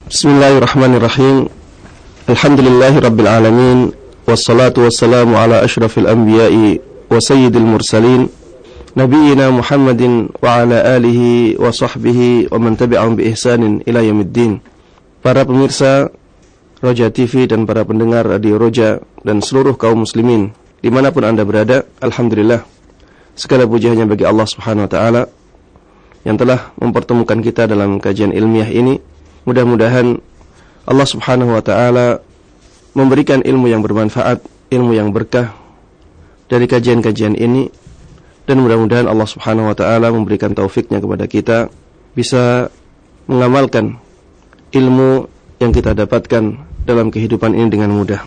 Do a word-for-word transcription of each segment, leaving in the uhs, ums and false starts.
Bismillahirrahmanirrahim. Alhamdulillahirabbil alamin, wassalatu wassalamu ala asyrafil anbiya'i wa sayyidil mursalin, nabiyyina Muhammadin wa ala alihi wa sahbihi wa man tabi'ahum bi ihsanin ila yaumiddin. Para pemirsa Roja T V dan para pendengar Radio Roja dan seluruh kaum muslimin dimanapun Anda berada, alhamdulillah, segala puji hanya bagi Allah Subhanahu wa taala yang telah mempertemukan kita dalam kajian ilmiah ini. Mudah-mudahan Allah Subhanahu wa taala memberikan ilmu yang bermanfaat, ilmu yang berkah dari kajian-kajian ini, dan mudah-mudahan Allah Subhanahu wa taala memberikan taufiknya kepada kita bisa mengamalkan ilmu yang kita dapatkan dalam kehidupan ini dengan mudah.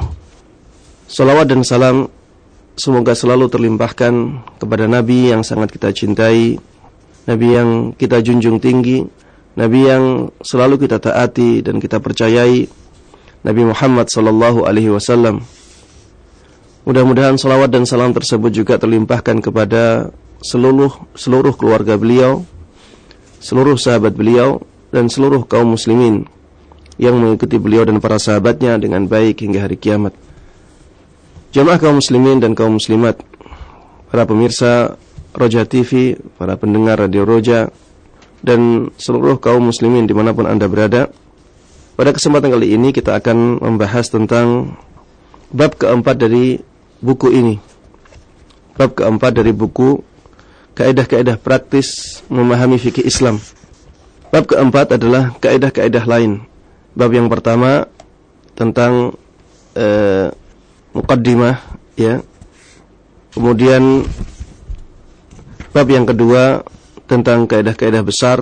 Salawat dan salam semoga selalu terlimpahkan kepada Nabi yang sangat kita cintai, Nabi yang kita junjung tinggi, Nabi yang selalu kita taati dan kita percayai, Nabi Muhammad sallallahu alaihi wasallam. Mudah-mudahan salawat dan salam tersebut juga terlimpahkan kepada seluruh seluruh keluarga beliau, seluruh sahabat beliau, dan seluruh kaum muslimin yang mengikuti beliau dan para sahabatnya dengan baik hingga hari kiamat. Jamaah kaum muslimin dan kaum muslimat, para pemirsa Roja T V, para pendengar Radio Roja, dan seluruh kaum muslimin dimanapun Anda berada. Pada kesempatan kali ini kita akan membahas tentang bab keempat dari buku ini. Bab keempat dari buku Kaidah-kaidah praktis memahami fikih Islam. Bab keempat adalah kaidah-kaidah lain. Bab yang pertama tentang uh, muqaddimah, ya. Kemudian bab yang kedua tentang kaidah-kaidah besar.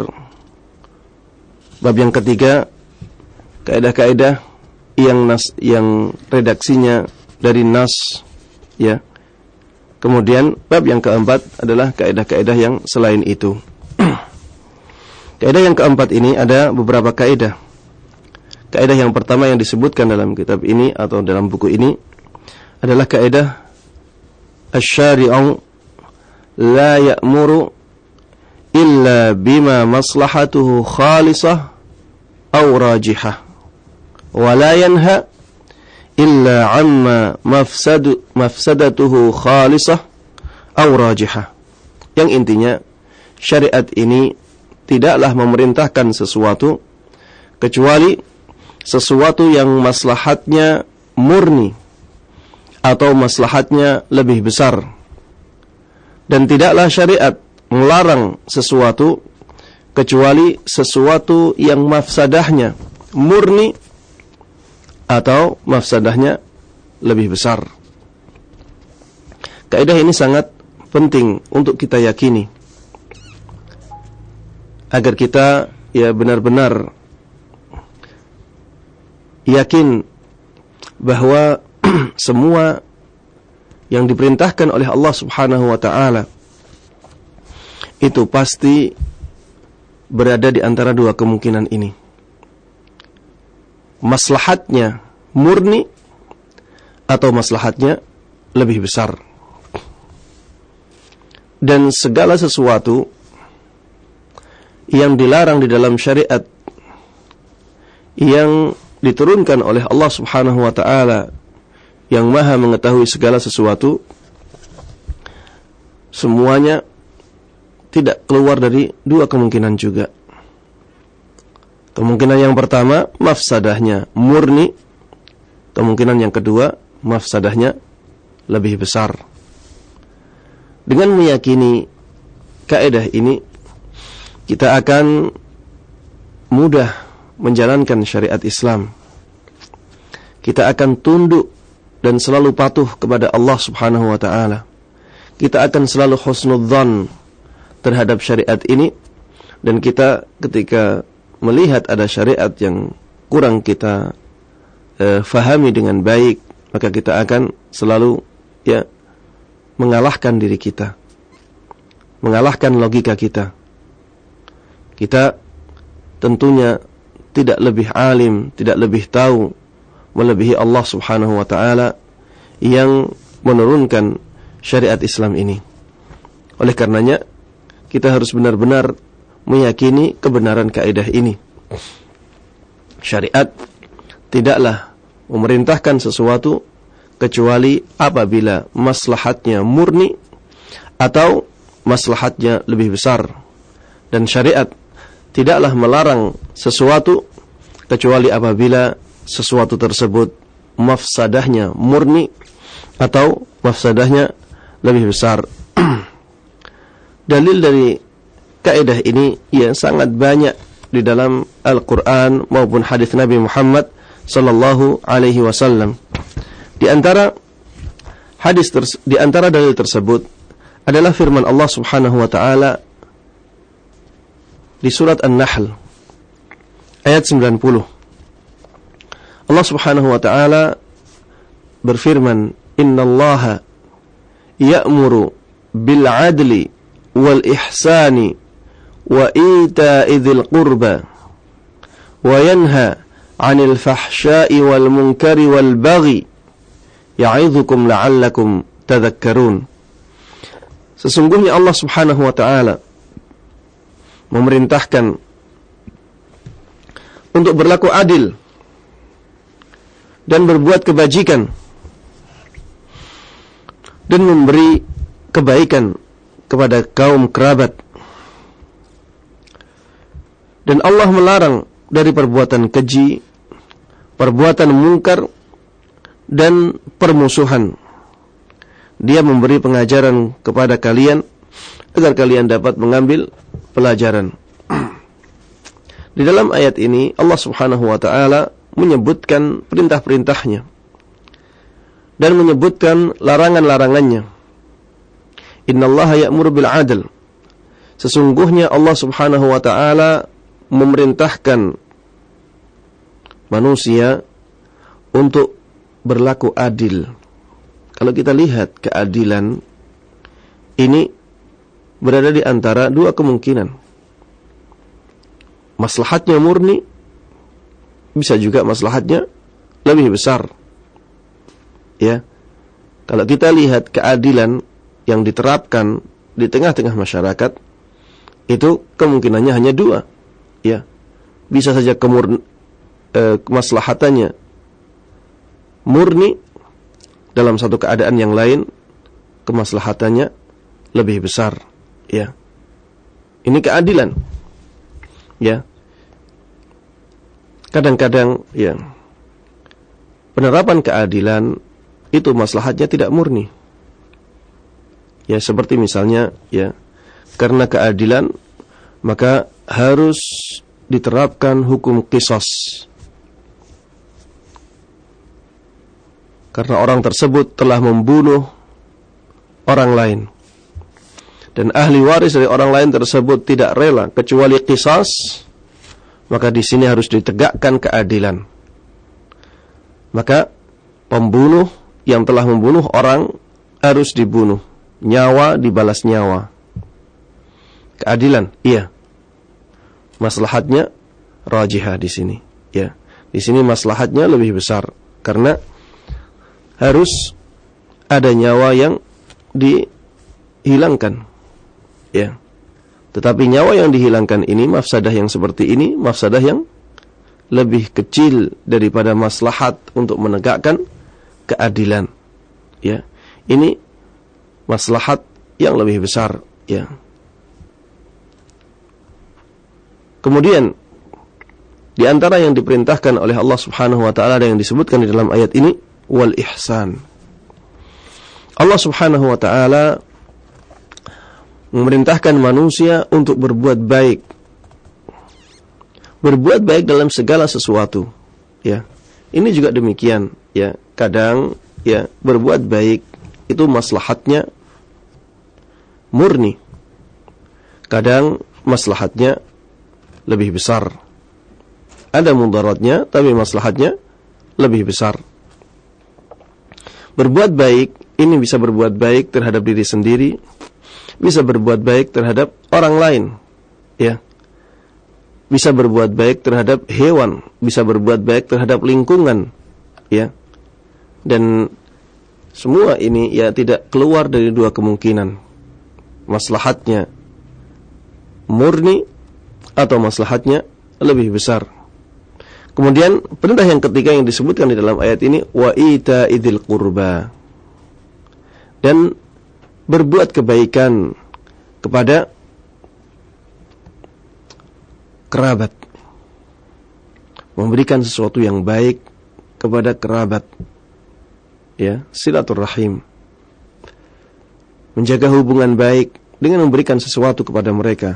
Bab yang ketiga, kaidah-kaidah yang nas yang redaksinya dari nas, ya. Kemudian bab yang keempat adalah kaidah-kaidah yang selain itu. Kaidah yang keempat ini ada beberapa kaidah. Kaidah yang pertama yang disebutkan dalam kitab ini atau dalam buku ini adalah kaidah asy-syari'u la ya'muru illa bima maslahatuhu khalisah aw rajihah wa la yanha illa amma mafsadu mafsadatuhu khalisah aw rajihah. Yang intinya, syariat ini tidaklah memerintahkan sesuatu kecuali sesuatu yang maslahatnya murni atau maslahatnya lebih besar, dan tidaklah syariat melarang sesuatu kecuali sesuatu yang mafsadahnya murni atau mafsadahnya lebih besar. Kaidah ini sangat penting untuk kita yakini agar kita ya benar-benar yakin bahwa semua yang diperintahkan oleh Allah Subhanahu wa taala itu pasti berada di antara dua kemungkinan ini. Maslahatnya murni atau maslahatnya lebih besar. Dan segala sesuatu yang dilarang di dalam syariat yang diturunkan oleh Allah Subhanahu wa taala yang Maha mengetahui segala sesuatu, semuanya tidak keluar dari dua kemungkinan juga. Kemungkinan yang pertama, mafsadahnya murni. Kemungkinan yang kedua, mafsadahnya lebih besar. Dengan meyakini kaidah ini, kita akan mudah menjalankan syariat Islam. Kita akan tunduk dan selalu patuh kepada Allah Subhanahu wa taala. Kita akan selalu husnudzan terhadap syariat ini, dan kita ketika melihat ada syariat yang kurang kita eh, fahami dengan baik, maka kita akan selalu ya mengalahkan diri kita, mengalahkan logika kita. Kita tentunya tidak lebih alim, tidak lebih tahu melebihi Allah Subhanahu wa taala yang menurunkan syariat Islam ini. Oleh karenanya kita harus benar-benar meyakini kebenaran kaidah ini. Syariat tidaklah memerintahkan sesuatu kecuali apabila maslahatnya murni atau maslahatnya lebih besar. Dan syariat tidaklah melarang sesuatu kecuali apabila sesuatu tersebut mafsadahnya murni atau mafsadahnya lebih besar. Dalil dari kaidah ini ya sangat banyak di dalam Al-Quran maupun hadis Nabi Muhammad sallallahu alaihi wasallam. Di antara hadis ters- di antara dalil tersebut adalah firman Allah Subhanahu wa taala di surat An-Nahl ayat sembilan puluh. Allah Subhanahu wa taala berfirman, "Innallaha ya'muru bil 'adli wal ihsani wa ita'i dzil qurba wa yanha 'anil fahsya'i wal munkari wal baghi ya'idzukum la'allakum tadhakkarun." Sesungguhnya Allah Subhanahu wa taala memerintahkan untuk berlaku adil dan berbuat kebajikan dan memberi kebaikan kepada kaum kerabat. Dan Allah melarang dari perbuatan keji, perbuatan mungkar, dan permusuhan. Dia memberi pengajaran kepada kalian agar kalian dapat mengambil pelajaran. Di dalam ayat ini Allah Subhanahu wa taala menyebutkan perintah-perintahnya dan menyebutkan larangan-larangannya. Innallaha ya'muru bil 'adl. Sesungguhnya Allah Subhanahu wa taala memerintahkan manusia untuk berlaku adil. Kalau kita lihat keadilan ini berada di antara dua kemungkinan. Maslahatnya murni, bisa juga maslahatnya lebih besar. Ya. Kalau kita lihat keadilan yang diterapkan di tengah-tengah masyarakat, itu kemungkinannya hanya dua. Ya. Bisa saja kemurni, eh, kemaslahatannya murni, dalam satu keadaan yang lain kemaslahatannya lebih besar. Ya. Ini keadilan. Ya. Kadang-kadang ya penerapan keadilan itu maslahatnya tidak murni. Ya, seperti misalnya ya, karena keadilan maka harus diterapkan hukum qisas. Karena orang tersebut telah membunuh orang lain. Dan ahli waris dari orang lain tersebut tidak rela kecuali qisas, maka di sini harus ditegakkan keadilan. Maka pembunuh yang telah membunuh orang harus dibunuh, nyawa dibalas nyawa. Keadilan, iya. Maslahatnya rajihah di sini, ya. Di sini maslahatnya lebih besar karena harus ada nyawa yang dihilangkan, ya. Tetapi nyawa yang dihilangkan ini, mafsadah yang seperti ini, mafsadah yang lebih kecil daripada maslahat untuk menegakkan keadilan. Ya, ini maslahat yang lebih besar. Ya. Kemudian di antara yang diperintahkan oleh Allah Subhanahu wa taala dan yang disebutkan di dalam ayat ini, wal ihsan. Allah Subhanahu wa taala memerintahkan manusia untuk berbuat baik. Berbuat baik dalam segala sesuatu, ya. Ini juga demikian, ya. Kadang ya berbuat baik itu maslahatnya murni. Kadang maslahatnya lebih besar. Ada mudaratnya tapi maslahatnya lebih besar. Berbuat baik ini bisa berbuat baik terhadap diri sendiri, bisa berbuat baik terhadap orang lain, ya. Bisa berbuat baik terhadap hewan, bisa berbuat baik terhadap lingkungan, ya. Dan semua ini ya tidak keluar dari dua kemungkinan. Maslahatnya murni atau maslahatnya lebih besar. Kemudian perintah yang ketiga yang disebutkan di dalam ayat ini, wa ita idzil qurba, dan berbuat kebaikan kepada kerabat, memberikan sesuatu yang baik kepada kerabat, ya, silaturahim, menjaga hubungan baik dengan memberikan sesuatu kepada mereka.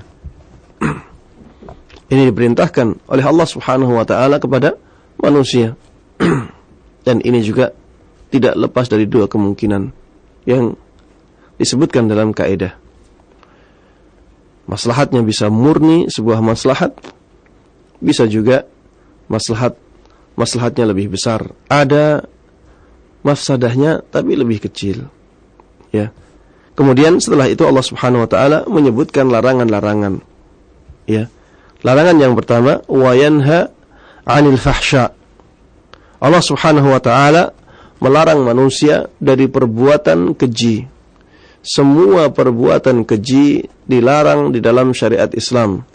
Ini diperintahkan oleh Allah Subhanahu wa taala kepada manusia. Dan ini juga tidak lepas dari dua kemungkinan yang disebutkan dalam kaidah. Maslahatnya bisa murni sebuah maslahat, bisa juga maslahat maslahatnya lebih besar. Ada mafsadahnya tapi lebih kecil. Ya. Kemudian setelah itu Allah Subhanahu wa taala menyebutkan larangan-larangan. Ya. Larangan yang pertama, wa yanha 'anil fahsya. Allah Subhanahu wa taala melarang manusia dari perbuatan keji. Semua perbuatan keji dilarang di dalam syariat Islam.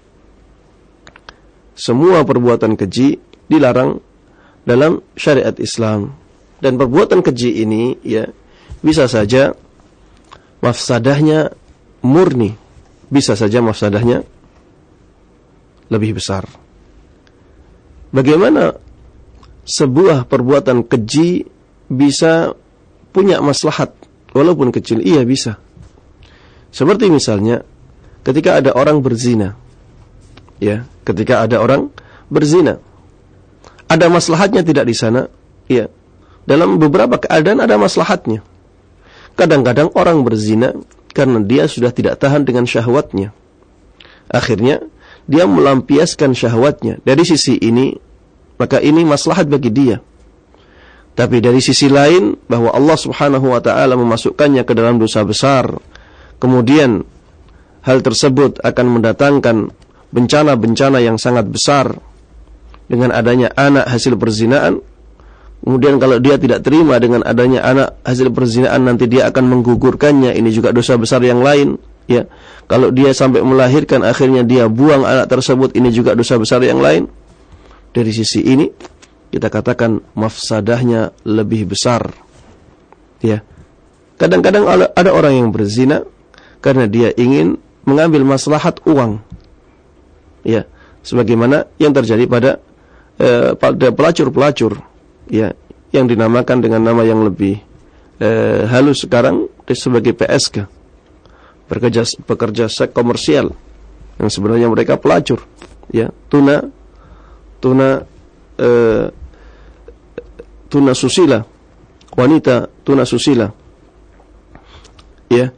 Semua perbuatan keji dilarang dalam syariat Islam. Dan perbuatan keji ini, ya, bisa saja mafsadahnya murni, bisa saja mafsadahnya lebih besar. Bagaimana sebuah perbuatan keji bisa punya maslahat walaupun kecil? Iya, bisa. Seperti misalnya ketika ada orang berzina. Ya, ketika ada orang berzina. Ada maslahatnya tidak di sana? Iya. Dalam beberapa keadaan ada maslahatnya. Kadang-kadang orang berzina karena dia sudah tidak tahan dengan syahwatnya. Akhirnya dia melampiaskan syahwatnya. Dari sisi ini, maka ini maslahat bagi dia. Tapi dari sisi lain, bahwa Allah Subhanahu wa taala memasukkannya ke dalam dosa besar, kemudian hal tersebut akan mendatangkan bencana-bencana yang sangat besar dengan adanya anak hasil perzinaan. Kemudian kalau dia tidak terima dengan adanya anak hasil perzinaan, nanti dia akan menggugurkannya. Ini juga dosa besar yang lain. Ya, kalau dia sampai melahirkan, akhirnya dia buang anak tersebut, ini juga dosa besar yang lain. Dari sisi ini kita katakan mafsadahnya lebih besar. Ya, kadang-kadang ada orang yang berzina karena dia ingin mengambil maslahat uang. Ya, sebagaimana yang terjadi pada eh, pada pelacur-pelacur, ya, yang dinamakan dengan nama yang lebih eh, halus sekarang sebagai P S K. Pekerja, pekerja seks komersial yang sebenarnya mereka pelacur, ya, tuna tuna uh, tuna susila, wanita tuna susila, ya.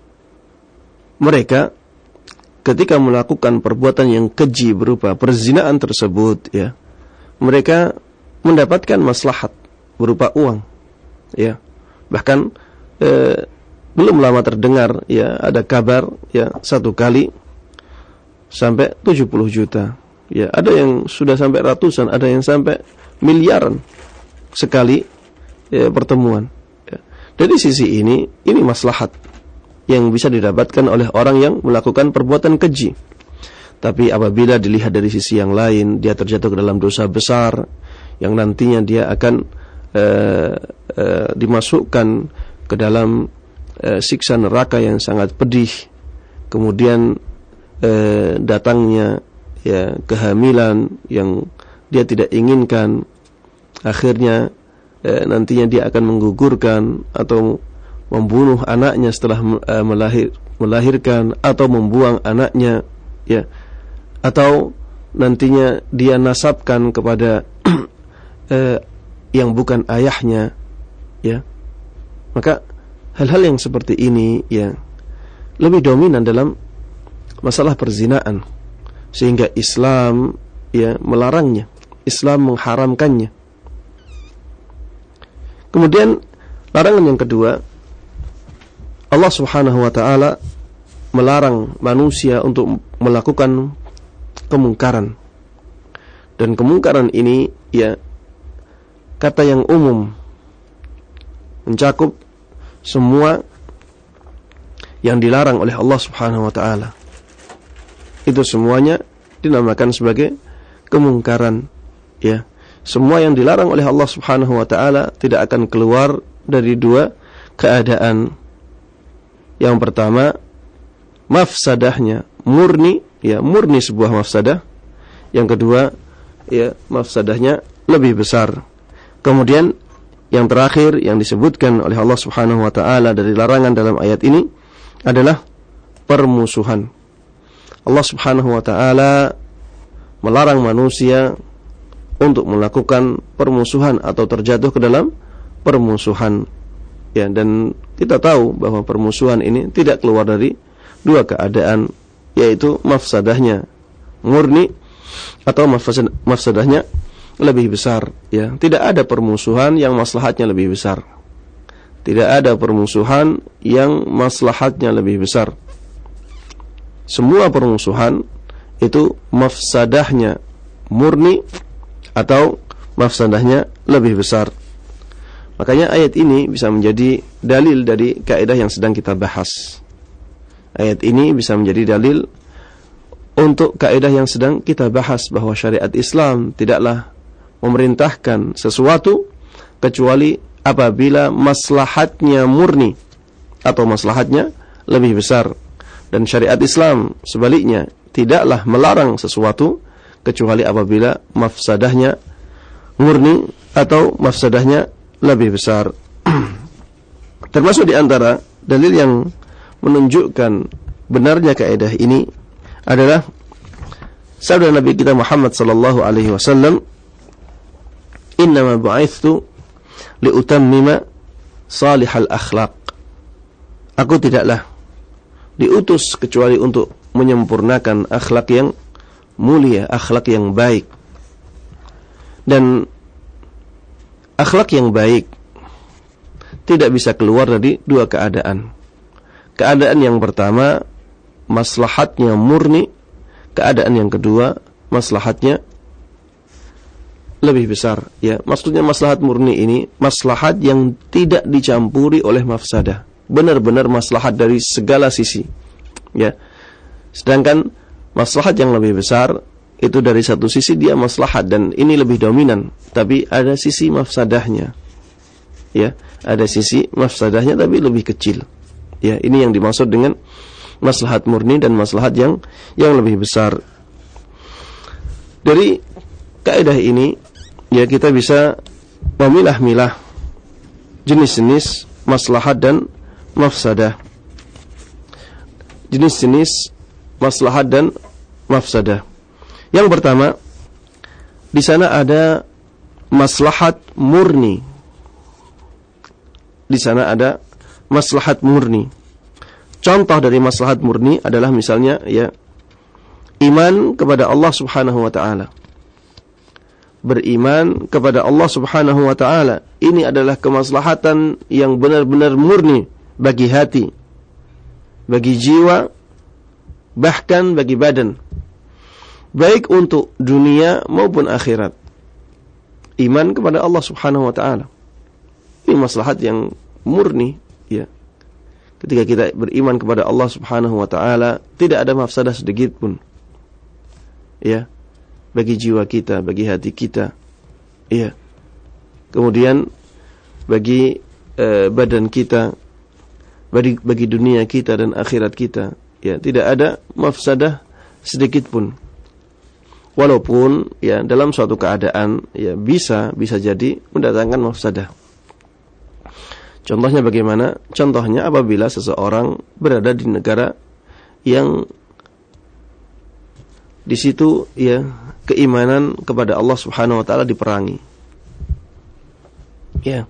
Mereka ketika melakukan perbuatan yang keji berupa perzinaan tersebut, ya, mereka mendapatkan maslahat berupa uang, ya. Bahkan uh, belum lama terdengar, ya, ada kabar, ya, satu kali sampai tujuh puluh juta. Ya, ada yang sudah sampai ratusan, ada yang sampai miliaran sekali, ya, pertemuan. Ya. Dari sisi ini, ini maslahat yang bisa didapatkan oleh orang yang melakukan perbuatan keji. Tapi apabila dilihat dari sisi yang lain, dia terjatuh ke dalam dosa besar yang nantinya dia akan uh, uh, dimasukkan ke dalam siksa neraka yang sangat pedih. Kemudian eh, datangnya, ya, kehamilan yang dia tidak inginkan. Akhirnya eh, nantinya dia akan menggugurkan atau membunuh anaknya setelah eh, melahir, melahirkan, atau membuang anaknya, ya, atau nantinya dia nasabkan kepada eh, yang bukan ayahnya, ya. Maka hal-hal yang seperti ini, ya, lebih dominan dalam masalah perzinaan, sehingga Islam, ya, melarangnya, Islam mengharamkannya. Kemudian larangan yang kedua, Allah Subhanahu wa taala melarang manusia untuk melakukan kemungkaran. Dan kemungkaran ini, ya, kata yang umum, mencakup semua yang dilarang oleh Allah Subhanahu wa taala. Itu semuanya dinamakan sebagai kemungkaran, Ya, semua yang dilarang oleh Allah Subhanahu wa taala tidak akan keluar dari dua keadaan. Yang pertama, mafsadahnya murni, ya murni sebuah mafsadah. Yang kedua, ya mafsadahnya lebih besar. Kemudian yang terakhir yang disebutkan oleh Allah Subhanahu wa taala dari larangan dalam ayat ini adalah permusuhan. Allah Subhanahu wa taala melarang manusia untuk melakukan permusuhan atau terjatuh ke dalam permusuhan. Ya, dan kita tahu bahwa permusuhan ini tidak keluar dari dua keadaan, yaitu mafsadahnya murni atau mafsadahnya lebih besar. Ya, tidak ada permusuhan yang maslahatnya lebih besar. Tidak ada permusuhan yang maslahatnya lebih besar. Semua permusuhan itu mafsadahnya murni atau mafsadahnya lebih besar. Makanya ayat ini bisa menjadi dalil dari kaidah yang sedang kita bahas. Ayat ini bisa menjadi dalil untuk kaidah yang sedang kita bahas, bahwa syariat Islam tidaklah memerintahkan sesuatu kecuali apabila maslahatnya murni atau maslahatnya lebih besar. Dan syariat Islam sebaliknya tidaklah melarang sesuatu kecuali apabila mafsadahnya murni atau mafsadahnya lebih besar. Termasuk di antara dalil yang menunjukkan benarnya kaidah ini adalah sabda Nabi kita Muhammad sallallahu alaihi wasallam, "Innama bu'ithtu liutammima salihal akhlaq." Aku tidaklah diutus kecuali untuk menyempurnakan akhlak yang mulia, akhlak yang baik. Dan akhlak yang baik tidak bisa keluar dari dua keadaan. Keadaan yang pertama, maslahatnya murni. Keadaan yang kedua, maslahatnya lebih besar. Ya, maksudnya maslahat murni ini maslahat yang tidak dicampuri oleh mafsadah. Benar-benar maslahat dari segala sisi. Ya. Sedangkan maslahat yang lebih besar itu dari satu sisi dia maslahat dan ini lebih dominan, tapi ada sisi mafsadahnya. Ya, ada sisi mafsadahnya tapi lebih kecil. Ya, ini yang dimaksud dengan maslahat murni dan maslahat yang yang lebih besar. Dari kaidah ini ya kita bisa memilah-milah jenis-jenis maslahat dan mafsadah. Jenis-jenis maslahat dan mafsadah. Yang pertama, di sana ada maslahat murni. Di sana ada maslahat murni. Contoh dari maslahat murni adalah misalnya ya iman kepada Allah Subhanahu wa taala. Beriman kepada Allah Subhanahu wa taala. Ini adalah kemaslahatan yang benar-benar murni bagi hati, bagi jiwa, bahkan bagi badan, baik untuk dunia maupun akhirat. Iman kepada Allah Subhanahu wa taala ini maslahat yang murni, ya. Ketika kita beriman kepada Allah Subhanahu wa taala, tidak ada mafsadah sedikit pun. Ya, bagi jiwa kita, bagi hati kita. Ya. Kemudian bagi eh, badan kita, bagi bagi dunia kita dan akhirat kita. Ya, tidak ada mafsadah sedikit pun. Walaupun ya dalam suatu keadaan ya bisa bisa jadi mendatangkan mafsadah. Contohnya bagaimana? Contohnya apabila seseorang berada di negara yang di situ ya keimanan kepada Allah Subhanahu wa taala diperangi. Ya.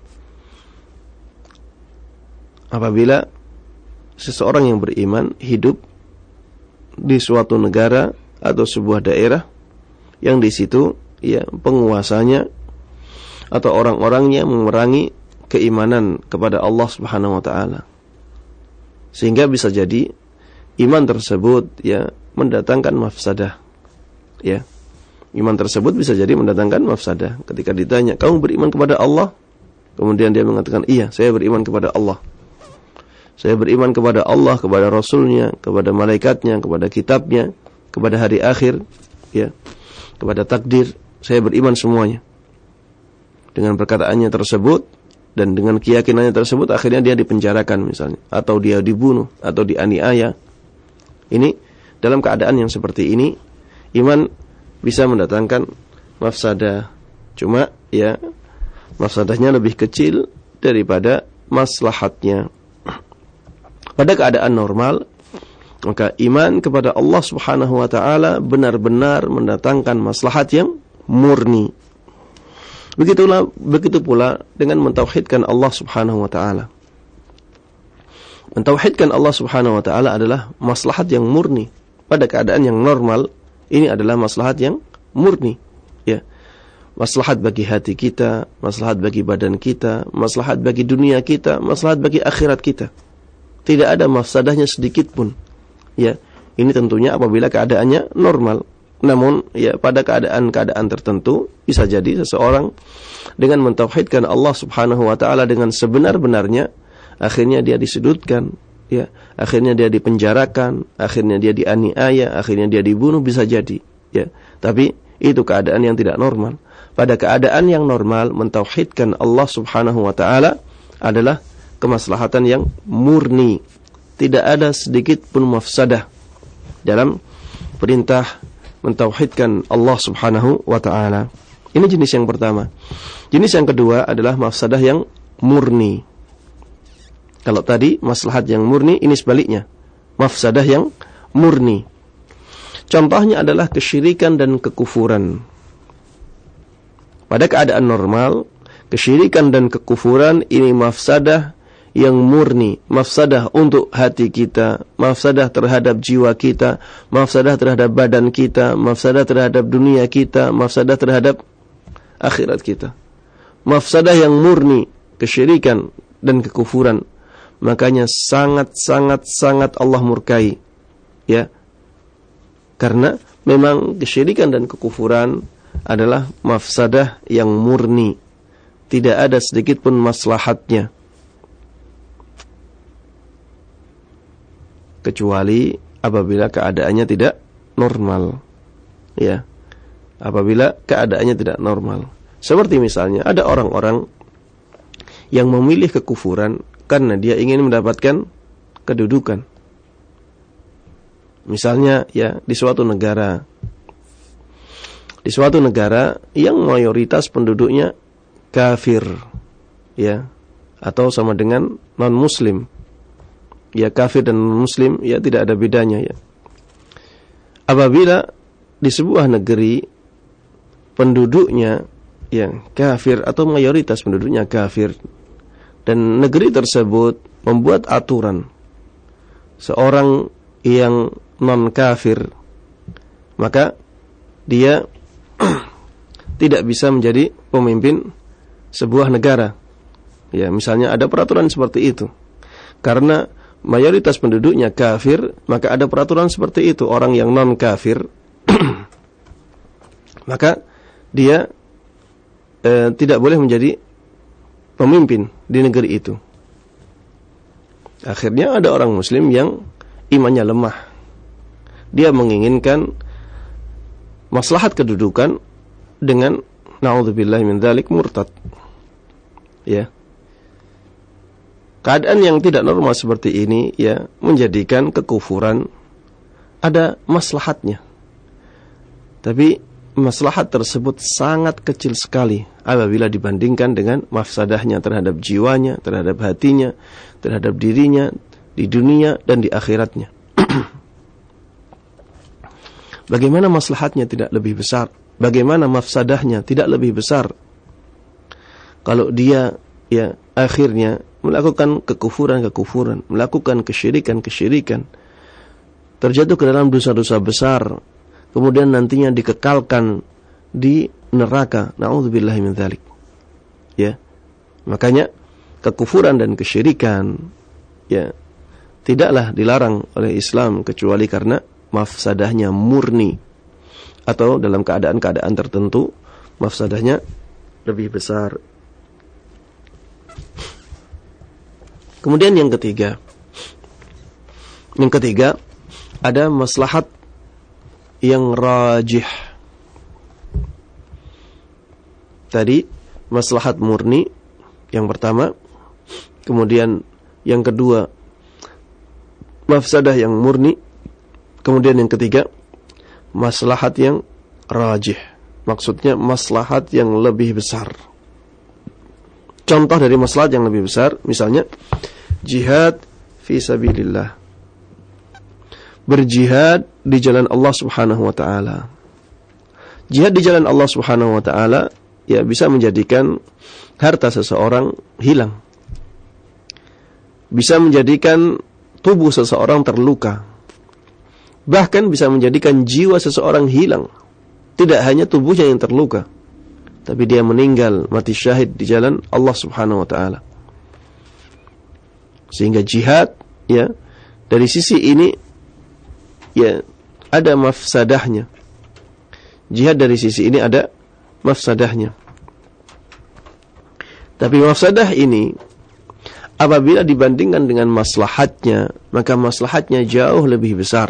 Apabila seseorang yang beriman hidup di suatu negara atau sebuah daerah yang di situ ya penguasanya atau orang-orangnya memerangi keimanan kepada Allah Subhanahu wa taala. Sehingga bisa jadi iman tersebut ya mendatangkan mafsadah. Ya. Iman tersebut bisa jadi mendatangkan mafsadah. Ketika ditanya, "Kamu beriman kepada Allah?" Kemudian dia mengatakan, "Iya, saya beriman kepada Allah. Saya beriman kepada Allah, kepada Rasulnya, kepada malaikatnya, kepada kitabnya, kepada hari akhir, ya, kepada takdir." saya beriman semuanya. Dengan perkataannya tersebut dan dengan keyakinannya tersebut akhirnya dia dipenjarakan misalnya, atau dia dibunuh, atau dianiaya. Ini dalam keadaan yang seperti ini, iman bisa mendatangkan mafsadah. Cuma ya mafsadahnya lebih kecil daripada maslahatnya. Pada keadaan normal, maka iman kepada Allah Subhanahu wa taala benar-benar mendatangkan maslahat yang murni. Begitulah begitu pula dengan mentauhidkan Allah Subhanahu wa taala. Mentauhidkan Allah Subhanahu wa taala adalah maslahat yang murni. Pada keadaan yang normal, ini adalah maslahat yang murni, ya. Maslahat bagi hati kita, maslahat bagi badan kita, maslahat bagi dunia kita, maslahat bagi akhirat kita. Tidak ada mafsadahnya sedikit pun. Ya, ini tentunya apabila keadaannya normal. Namun, ya pada keadaan-keadaan tertentu bisa jadi seseorang dengan mentauhidkan Allah Subhanahu wa taala dengan sebenar-benarnya, akhirnya dia disudutkan, ya, akhirnya dia dipenjarakan, akhirnya dia dianiaya, akhirnya dia dibunuh, bisa jadi, ya. Tapi itu keadaan yang tidak normal. Pada keadaan yang normal, mentauhidkan Allah Subhanahu wa taala adalah kemaslahatan yang murni. Tidak ada sedikit pun mafsadah dalam perintah mentauhidkan Allah Subhanahu wa taala. Ini jenis yang pertama. Jenis yang kedua adalah mafsadah yang murni. Kalau tadi maslahat yang murni, ini sebaliknya, mafsadah yang murni. Contohnya adalah kesyirikan dan kekufuran. Pada keadaan normal, kesyirikan dan kekufuran ini mafsadah yang murni, mafsadah untuk hati kita, mafsadah terhadap jiwa kita, mafsadah terhadap badan kita, mafsadah terhadap dunia kita, mafsadah terhadap akhirat kita. Mafsadah yang murni, kesyirikan dan kekufuran. Makanya sangat-sangat-sangat Allah murkai, ya. Karena memang kesyirikan dan kekufuran adalah mafsadah yang murni. Tidak ada sedikit pun maslahatnya. Kecuali apabila keadaannya tidak normal, ya. Apabila keadaannya tidak normal, seperti misalnya ada orang-orang yang memilih kekufuran karena dia ingin mendapatkan kedudukan. Misalnya, ya, di suatu negara, di suatu negara yang mayoritas penduduknya kafir, ya, atau sama dengan non-muslim. Ya, kafir dan muslim, ya, tidak ada bedanya, ya. Apabila di sebuah negeri penduduknya, ya, kafir atau mayoritas penduduknya kafir, dan negeri tersebut membuat aturan seorang yang non-kafir, maka dia tidak bisa menjadi pemimpin sebuah negara. Ya, misalnya ada peraturan seperti itu. Karena mayoritas penduduknya kafir, maka ada peraturan seperti itu. Orang yang non-kafir maka dia eh, tidak boleh menjadi pemimpin di negeri itu. Akhirnya ada orang muslim yang imannya lemah. Dia menginginkan maslahat kedudukan dengan na'udzubillahi min dzalik murtad. Ya. Keadaan yang tidak normal seperti ini, ya, menjadikan kekufuran ada maslahatnya. Tapi maslahat tersebut sangat kecil sekali apabila dibandingkan dengan mafsadahnya terhadap jiwanya, terhadap hatinya, terhadap dirinya di dunia dan di akhiratnya. Bagaimana maslahatnya tidak lebih besar? Bagaimana mafsadahnya tidak lebih besar? Kalau dia, ya, akhirnya melakukan kekufuran-kekufuran, melakukan kesyirikan-kesyirikan, terjatuh ke dalam dosa-dosa besar, kemudian nantinya dikekalkan di neraka. Na'udzubillahi min dzalik. Ya. Makanya kekufuran dan kesyirikan, ya, tidaklah dilarang oleh Islam kecuali karena mafsadahnya murni, atau dalam keadaan-keadaan tertentu mafsadahnya lebih besar. Kemudian yang ketiga, yang ketiga ada maslahat yang rajih. Tadi maslahat murni yang pertama, kemudian yang kedua mafsadah yang murni, kemudian yang ketiga maslahat yang rajih. Maksudnya maslahat yang lebih besar. Contoh dari maslahat yang lebih besar, misalnya jihad fi sabilillah, berjihad di jalan Allah Subhanahu wa taala. Jihad di jalan Allah Subhanahu wa taala ya bisa menjadikan harta seseorang hilang. Bisa menjadikan tubuh seseorang terluka. Bahkan bisa menjadikan jiwa seseorang hilang. Tidak hanya tubuhnya yang terluka, tapi dia meninggal mati syahid di jalan Allah Subhanahu wa taala. Sehingga jihad ya dari sisi ini ya ada mafsadahnya. Jihad dari sisi ini ada mafsadahnya. Tapi mafsadah ini apabila dibandingkan dengan maslahatnya, maka maslahatnya jauh lebih besar.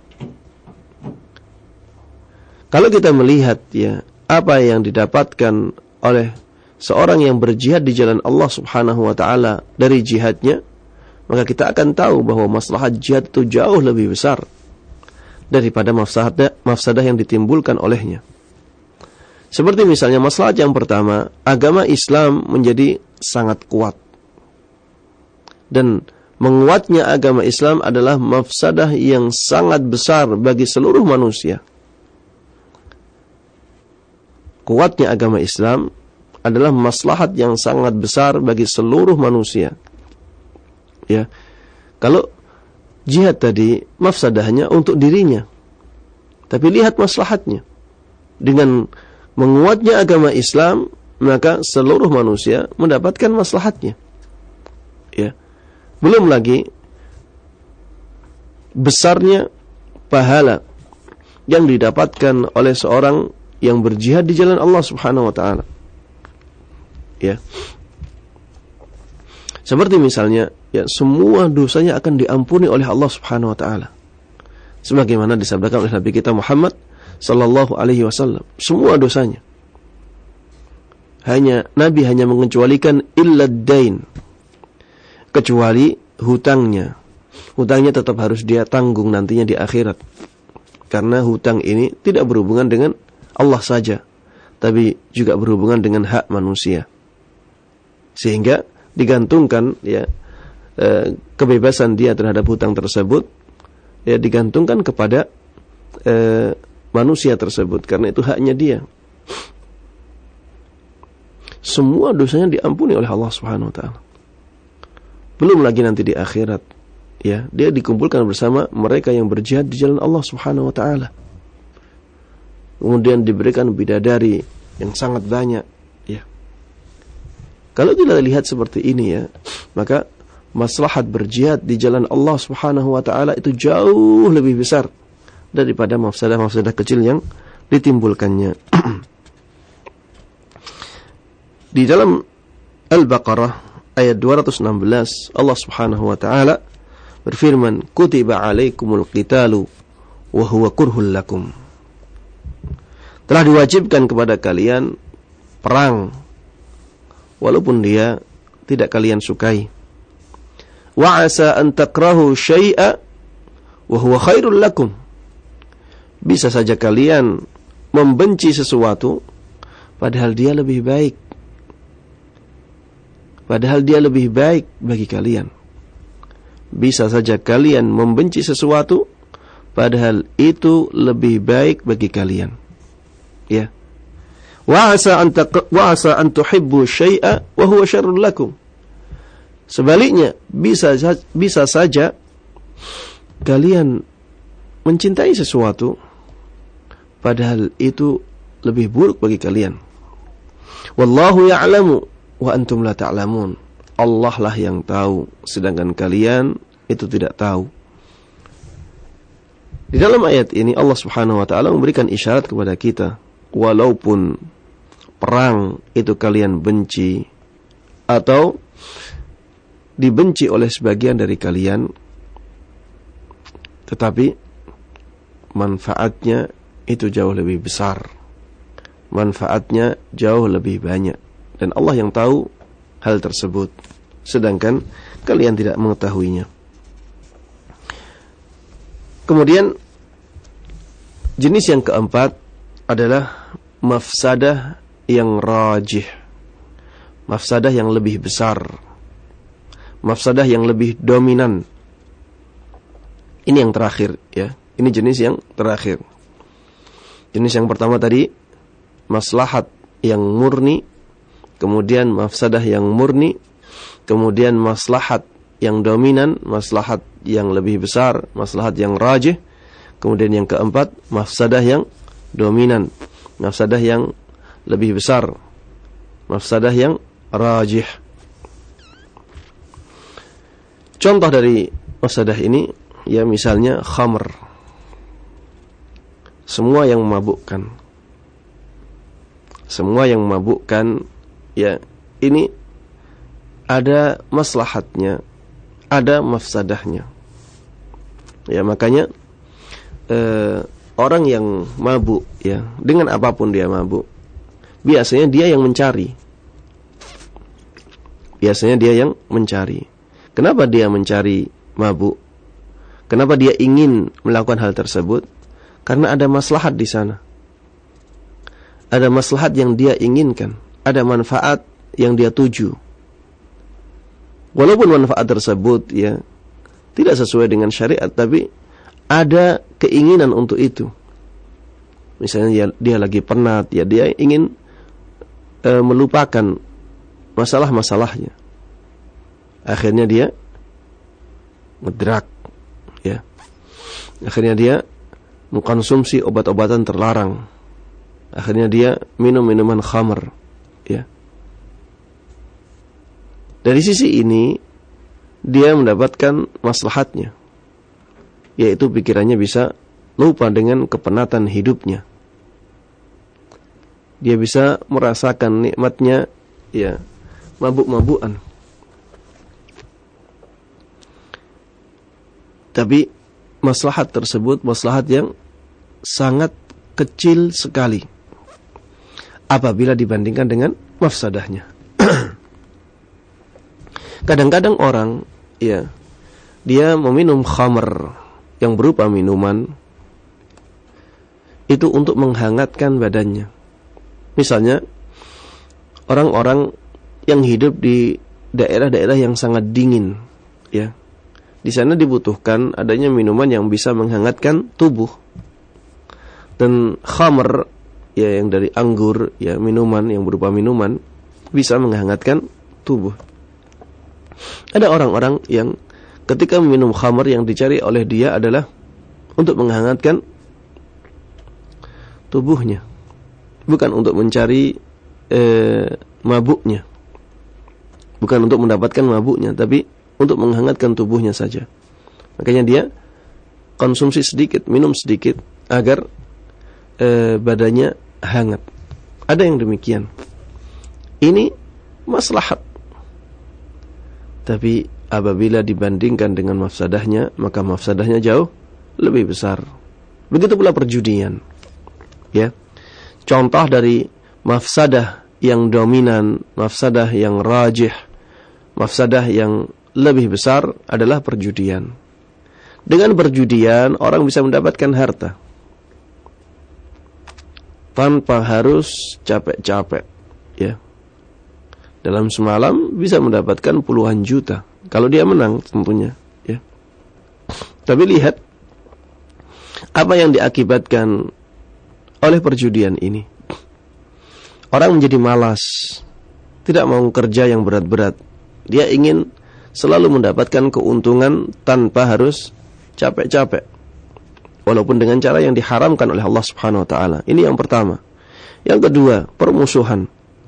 Kalau kita melihat ya apa yang didapatkan oleh seorang yang berjihad di jalan Allah Subhanahu wa taala dari jihadnya, maka kita akan tahu bahwa maslahat jihad itu jauh lebih besar daripada mafsadah, mafsadah yang ditimbulkan olehnya. Seperti misalnya maslahat yang pertama, agama Islam menjadi sangat kuat. Dan menguatnya agama Islam adalah mafsadah yang sangat besar bagi seluruh manusia. Kuatnya agama Islam adalah maslahat yang sangat besar bagi seluruh manusia. Ya. Kalau jihad tadi mafsadahnya untuk dirinya, tapi lihat maslahatnya. Dengan menguatnya agama Islam, maka seluruh manusia mendapatkan maslahatnya. Ya. Belum lagi besarnya pahala yang didapatkan oleh seorang yang berjihad di jalan Allah Subhanahu wa taala. Ya. Seperti misalnya ya semua dosanya akan diampuni oleh Allah Subhanahu wa taala. Sebagaimana disabdakan oleh Nabi kita Muhammad sallallahu alaihi wasallam, semua dosanya. Hanya Nabi hanya mengecualikan illad dain, kecuali hutangnya. Hutangnya tetap harus dia tanggung nantinya di akhirat. Karena hutang ini tidak berhubungan dengan Allah saja, tapi juga berhubungan dengan hak manusia. Sehingga digantungkan ya e, kebebasan dia terhadap hutang tersebut ya digantungkan kepada e, manusia tersebut, karena itu haknya dia. Semua dosanya diampuni oleh Allah Subhanahu wa taala. Belum lagi nanti di akhirat ya, dia dikumpulkan bersama mereka yang berjihad di jalan Allah Subhanahu wa taala. Kemudian diberikan bidadari yang sangat banyak ya. Kalau kita lihat seperti ini ya, maka maslahat berjihad di jalan Allah Subhanahu wa taala itu jauh lebih besar daripada mafsadah-mafsadah kecil yang ditimbulkannya. Di dalam Al-Baqarah ayat dua ratus enam belas Allah Subhanahu wa taala berfirman, "Kutiba 'alaikumul qitalu wa huwa kurhul lakum." Telah diwajibkan kepada kalian perang walaupun dia tidak kalian sukai. Wa 'asa an takrahu syai'a wa huwa khairul lakum. Bisa saja kalian membenci sesuatu padahal dia lebih baik. Padahal dia lebih baik bagi kalian. Bisa saja kalian membenci sesuatu padahal itu lebih baik bagi kalian. Ya. Wa 'asa an wa 'asa an tuhibbu syai'a wa huwa syarrul lakum. Sebaliknya, bisa bisa saja kalian mencintai sesuatu padahal itu lebih buruk bagi kalian. Wallahu ya'lamu wa antum la ta'lamun. Allah lah yang tahu, sedangkan kalian itu tidak tahu. Di dalam ayat ini Allah Subhanahu wa taala memberikan isyarat kepada kita, walaupun perang itu kalian benci atau dibenci oleh sebagian dari kalian, tetapi manfaatnya itu jauh lebih besar. manfaatnya jauh lebih banyak. Dan Allah yang tahu hal tersebut, sedangkan kalian tidak mengetahuinya. Kemudian jenis yang keempat adalah mafsadah yang rajih, mafsadah yang lebih besar, mafsadah yang lebih dominan. Ini yang terakhir, ya. Ini jenis yang terakhir. Jenis yang pertama tadi maslahat yang murni, kemudian mafsadah yang murni, kemudian maslahat yang dominan, maslahat yang lebih besar, maslahat yang rajih. Kemudian yang keempat, mafsadah yang dominan, mafsadah yang lebih besar, mafsadah yang rajih. Contoh dari mafsadah ini, ya misalnya khamr, semua yang memabukkan, semua yang memabukkan, ya ini ada maslahatnya, ada mafsadahnya. Ya makanya eh, orang yang mabuk, ya dengan apapun dia mabuk, biasanya dia yang mencari. Biasanya dia yang mencari. Kenapa dia mencari mabuk? Kenapa dia ingin melakukan hal tersebut? Karena ada maslahat di sana. Ada maslahat yang dia inginkan, ada manfaat yang dia tuju. Walaupun manfaat tersebut ya tidak sesuai dengan syariat, tapi ada keinginan untuk itu. Misalnya dia, dia lagi penat, ya dia ingin e, melupakan masalah-masalahnya. Akhirnya dia ngedrak, ya. Akhirnya dia mengkonsumsi obat-obatan terlarang. Akhirnya dia minum minuman khamr, ya. Dari sisi ini dia mendapatkan maslahatnya, yaitu pikirannya bisa lupa dengan kepenatan hidupnya. Dia bisa merasakan nikmatnya, ya, mabuk-mabukan. Tapi maslahat tersebut maslahat yang sangat kecil sekali apabila dibandingkan dengan mafsadahnya. Kadang-kadang orang, ya, dia meminum khamr yang berupa minuman itu untuk menghangatkan badannya. Misalnya orang-orang yang hidup di daerah-daerah yang sangat dingin, ya, di sana dibutuhkan adanya minuman yang bisa menghangatkan tubuh. Dan khamr, ya, yang dari anggur, ya, minuman yang berupa minuman bisa menghangatkan tubuh. Ada orang-orang yang ketika minum khamr yang dicari oleh dia adalah untuk menghangatkan tubuhnya, bukan untuk mencari eh, mabuknya, bukan untuk mendapatkan mabuknya, tapi untuk menghangatkan tubuhnya saja. Makanya dia konsumsi sedikit, minum sedikit agar eh, badannya hangat. Ada yang demikian. Ini maslahat. Tapi apabila dibandingkan dengan mafsadahnya, maka mafsadahnya jauh lebih besar. Begitu pula perjudian. Ya. Contoh dari mafsadah yang dominan, mafsadah yang rajih, mafsadah yang lebih besar adalah perjudian. Dengan perjudian orang bisa mendapatkan harta tanpa harus capek-capek, ya. Dalam semalam bisa mendapatkan puluhan juta kalau dia menang tentunya, ya. Tapi lihat apa yang diakibatkan oleh perjudian ini. Orang menjadi malas, tidak mau kerja yang berat-berat. Dia ingin selalu mendapatkan keuntungan tanpa harus capek-capek, walaupun dengan cara yang diharamkan oleh Allah Subhanahu wa taala. Ini yang pertama. Yang kedua, permusuhan.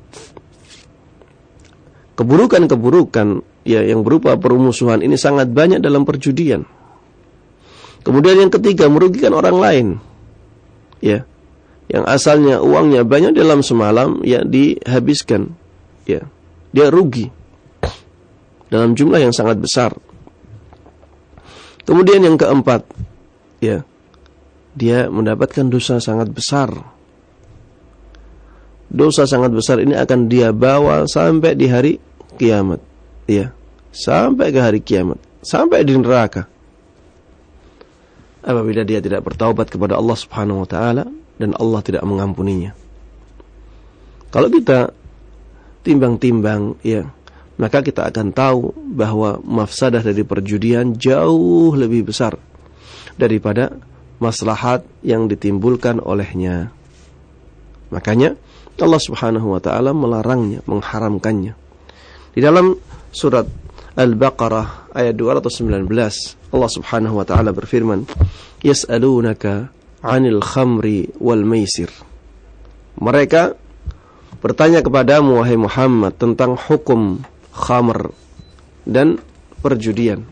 Keburukan-keburukan, ya, yang berupa permusuhan ini sangat banyak dalam perjudian. Kemudian yang ketiga, merugikan orang lain. Ya. Yang asalnya uangnya banyak dalam semalam, ya, dihabiskan. Ya. Dia rugi dalam jumlah yang sangat besar. Kemudian yang keempat, ya, dia mendapatkan dosa sangat besar. dosa sangat besar ini akan dia bawa sampai di hari kiamat, ya, sampai ke hari kiamat, sampai di neraka. Apabila dia tidak bertaubat kepada Allah Subhanahu wa taala dan Allah tidak mengampuninya. Kalau kita timbang-timbang, ya, maka kita akan tahu bahwa mafsadah dari perjudian jauh lebih besar daripada maslahat yang ditimbulkan olehnya. Makanya Allah Subhanahu wa taala melarangnya, mengharamkannya. Di dalam surat Al-Baqarah ayat dua ratus sembilan belas, Allah Subhanahu wa taala berfirman, "Yas'alunaka 'anil khamri wal maisir." Mereka bertanya kepadamu wahai Muhammad tentang hukum khamr dan perjudian.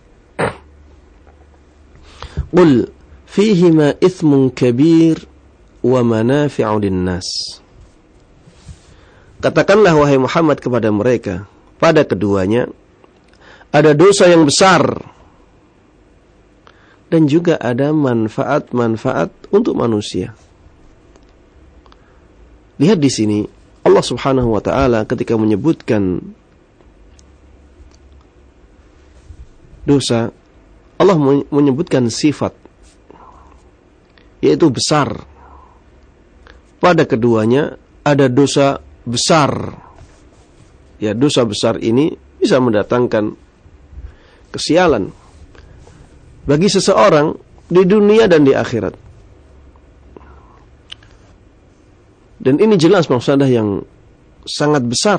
Qul fihima ithmun kabir wa manafi'u linnas. Katakanlah wahai Muhammad kepada mereka, pada keduanya ada dosa yang besar dan juga ada manfaat-manfaat untuk manusia. Lihat di sini Allah Subhanahu wa taala ketika menyebutkan dosa, Allah menyebutkan sifat, yaitu besar. Pada keduanya ada dosa besar. Ya, dosa besar ini bisa mendatangkan kesialan bagi seseorang di dunia dan di akhirat. Dan ini jelas mafsadah yang sangat besar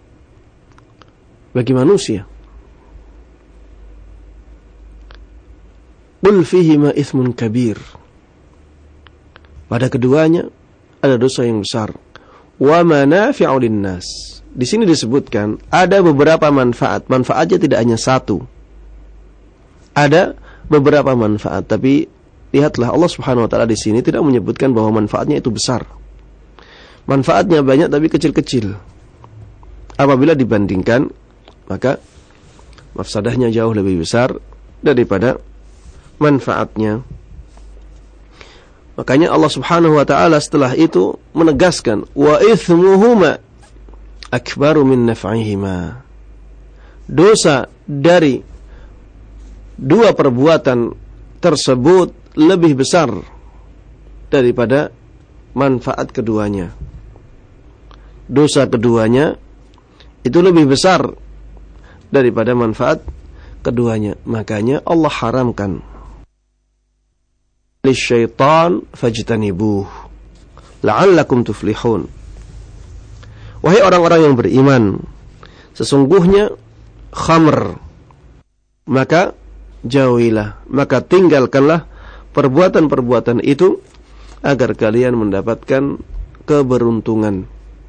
bagi manusia. Qul fihima ithmun kabir. Pada keduanya ada dosa yang besar. Wa manafi'u linnas. Di sini disebutkan ada beberapa manfaat. Manfaatnya tidak hanya satu. Ada beberapa manfaat, tapi lihatlah Allah Subhanahu wa taala di sini tidak menyebutkan bahwa manfaatnya itu besar. Manfaatnya banyak tapi kecil-kecil. Apabila dibandingkan, maka mafsadahnya jauh lebih besar daripada manfaatnya. Makanya Allah Subhanahu wa taala setelah itu menegaskan wa ithmuhuma akbaru min naf'ihima. Dosa dari dua perbuatan tersebut lebih besar daripada manfaat keduanya. Dosa keduanya itu lebih besar daripada manfaat keduanya. Makanya Allah haramkan lisyaitan fajtanibuh la'allakum tuflihun. Wahai orang-orang yang beriman, sesungguhnya khamr, maka jauhilah, maka tinggalkanlah perbuatan-perbuatan itu agar kalian mendapatkan keberuntungan.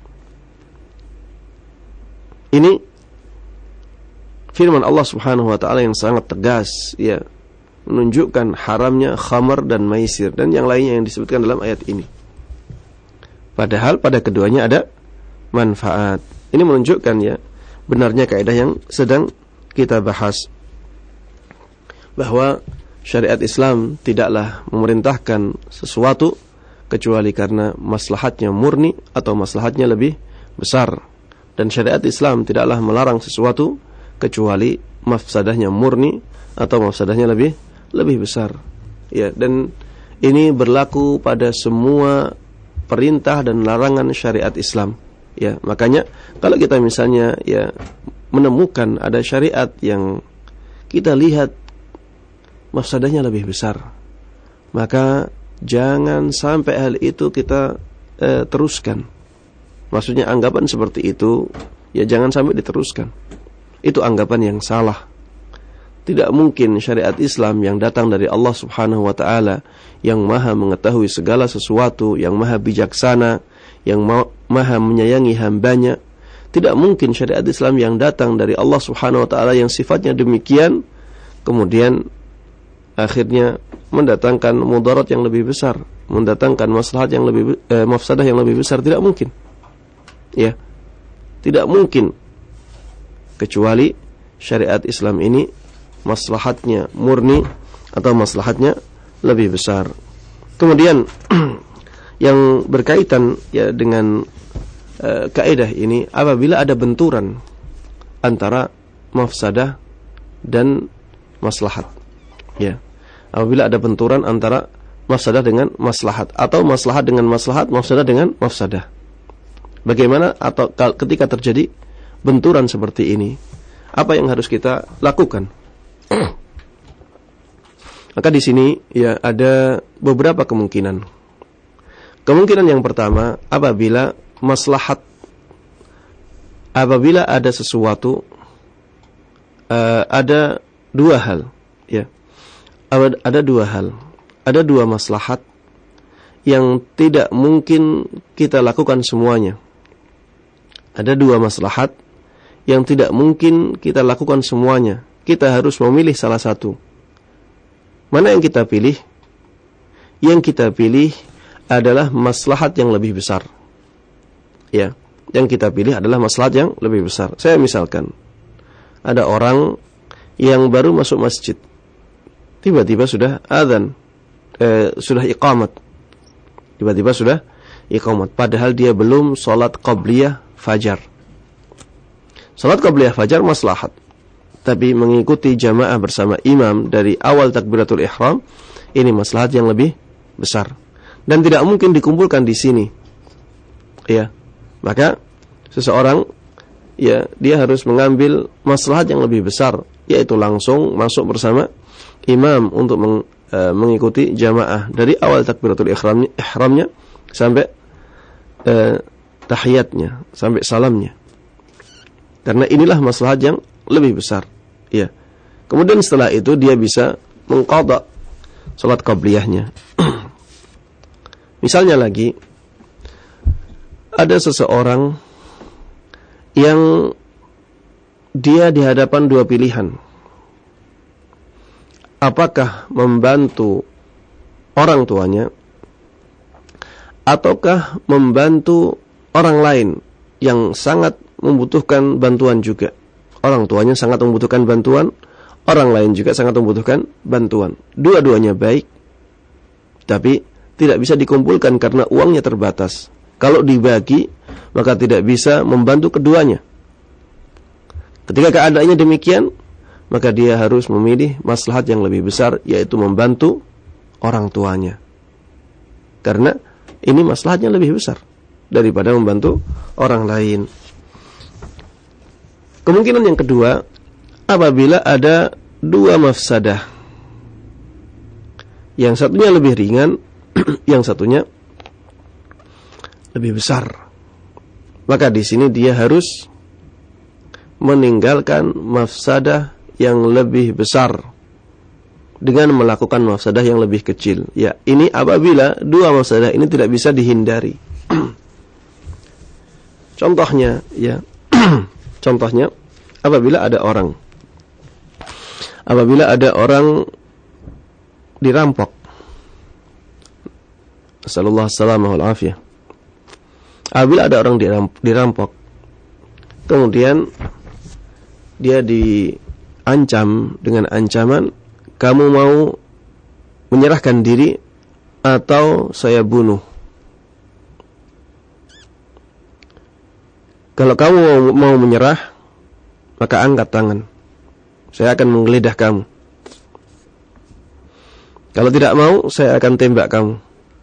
Ini firman Allah Subhanahu wa taala yang sangat tegas, ya, menunjukkan haramnya khamr dan maisir dan yang lainnya yang disebutkan dalam ayat ini. Padahal pada keduanya ada manfaat. Ini menunjukkan, ya, benarnya kaidah yang sedang kita bahas, bahwa syariat Islam tidaklah memerintahkan sesuatu kecuali karena maslahatnya murni atau maslahatnya lebih besar. Dan syariat Islam tidaklah melarang sesuatu kecuali mafsadahnya murni atau mafsadahnya lebih lebih besar. Ya, dan ini berlaku pada semua perintah dan larangan syariat Islam. Ya, makanya kalau kita misalnya, ya, menemukan ada syariat yang kita lihat mafsadahnya lebih besar, maka jangan sampai hal itu kita eh, teruskan. Maksudnya anggapan seperti itu, ya, jangan sampai diteruskan. Itu anggapan yang salah. Tidak mungkin syariat Islam yang datang dari Allah Subhanahu wa taala, yang maha mengetahui segala sesuatu, yang maha bijaksana, yang ma- maha menyayangi hambanya. Tidak mungkin syariat Islam yang datang dari Allah Subhanahu wa taala yang sifatnya demikian kemudian akhirnya mendatangkan mudarat yang lebih besar, mendatangkan maslahat yang lebih eh, mafsadah yang lebih besar. Tidak mungkin. Ya. Tidak mungkin, kecuali syariat Islam ini maslahatnya murni atau maslahatnya lebih besar. Kemudian yang berkaitan, ya, dengan uh, kaidah ini apabila ada benturan antara mafsadah dan maslahat. Ya. Apabila ada benturan antara mafsadah dengan maslahat atau maslahat dengan maslahat, mafsadah dengan mafsadah. Bagaimana atau ketika terjadi benturan seperti ini, apa yang harus kita lakukan? Maka di sini ya ada beberapa kemungkinan. Kemungkinan yang pertama, apabila maslahat, apabila ada sesuatu, uh, ada dua hal, ya, ada dua hal, ada dua maslahat yang tidak mungkin kita lakukan semuanya. Ada dua maslahat yang tidak mungkin kita lakukan semuanya. Kita harus memilih salah satu. Mana yang kita pilih? Yang kita pilih adalah maslahat yang lebih besar. Ya, yang kita pilih adalah maslahat yang lebih besar. Saya misalkan, ada orang yang baru masuk masjid, tiba-tiba sudah adzan, eh, sudah iqamat, tiba-tiba sudah iqamat, padahal dia belum sholat qabliyah fajar. Sholat qabliyah fajar maslahat, tapi mengikuti jamaah bersama imam dari awal takbiratul ihram, ini maslahat yang lebih besar dan tidak mungkin dikumpulkan di sini. Ya, maka seseorang ya dia harus mengambil maslahat yang lebih besar, yaitu langsung masuk bersama imam untuk meng, e, mengikuti jamaah dari awal takbiratul ihramnya, ihramnya sampai e, tahiyatnya, sampai salamnya. Karena inilah maslahat yang lebih besar. Ya. Kemudian setelah itu dia bisa mengqadha salat qabliyahnya. Misalnya lagi, ada seseorang yang dia di hadapan dua pilihan. Apakah membantu orang tuanya ataukah membantu orang lain yang sangat membutuhkan bantuan juga. Orang tuanya sangat membutuhkan bantuan, orang lain juga sangat membutuhkan bantuan. Dua-duanya baik, tapi tidak bisa dikumpulkan karena uangnya terbatas. Kalau dibagi, maka tidak bisa membantu keduanya. Ketika keadaannya demikian, maka dia harus memilih maslahat yang lebih besar, yaitu membantu orang tuanya. Karena ini maslahatnya lebih besar daripada membantu orang lain. Kemungkinan yang kedua, apabila ada dua mafsadah, yang satunya lebih ringan, yang satunya lebih besar, maka di sini dia harus meninggalkan mafsadah yang lebih besar dengan melakukan mafsadah yang lebih kecil. Ya, ini apabila dua mafsadah ini tidak bisa dihindari. Contohnya, ya. Contohnya, apabila ada orang apabila ada orang dirampok, sallallahu alaihi wasallam, apabila ada orang dirampok, kemudian dia diancam dengan ancaman, kamu mau menyerahkan diri atau saya bunuh. Kalau kamu mau menyerah, maka angkat tangan, saya akan menggeledah kamu. Kalau tidak mau, saya akan tembak kamu.